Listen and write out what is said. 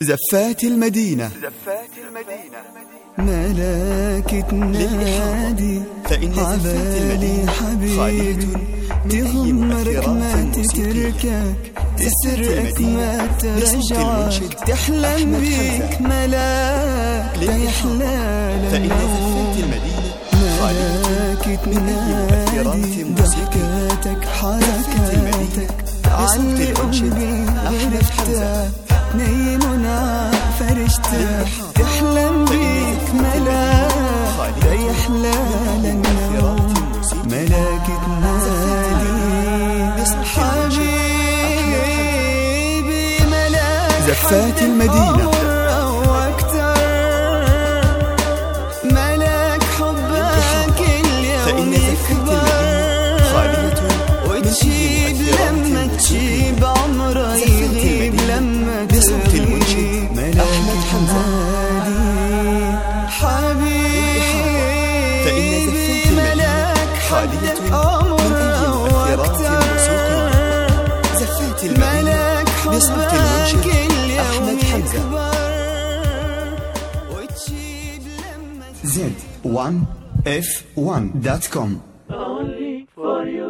زفات المدينة. ملاك تنادي عبالي حبيبي، تغمرك ما تتركك، تسرقك ما ترجعك، تحلم بيك ملاك لا يحلال النوم. ملاك تنادي ضحكاتك حركاتك، علي قلبي غرفتك، نيمنا فرشتك، تحلم بيك ملاك لا يحلال النوم. ملاك تنادي حبيبي، ملاك زفات المدينة. ملاك حبك اليوم يكبر، وتجيب لما تجيب عمره يغيب لما تغيب. ملاك تنادي حبيبي، ملاك حبك عمره واكتر، ملاك حبك اليوم يكبر، وتجيب لما Z1F1.com. Only for you.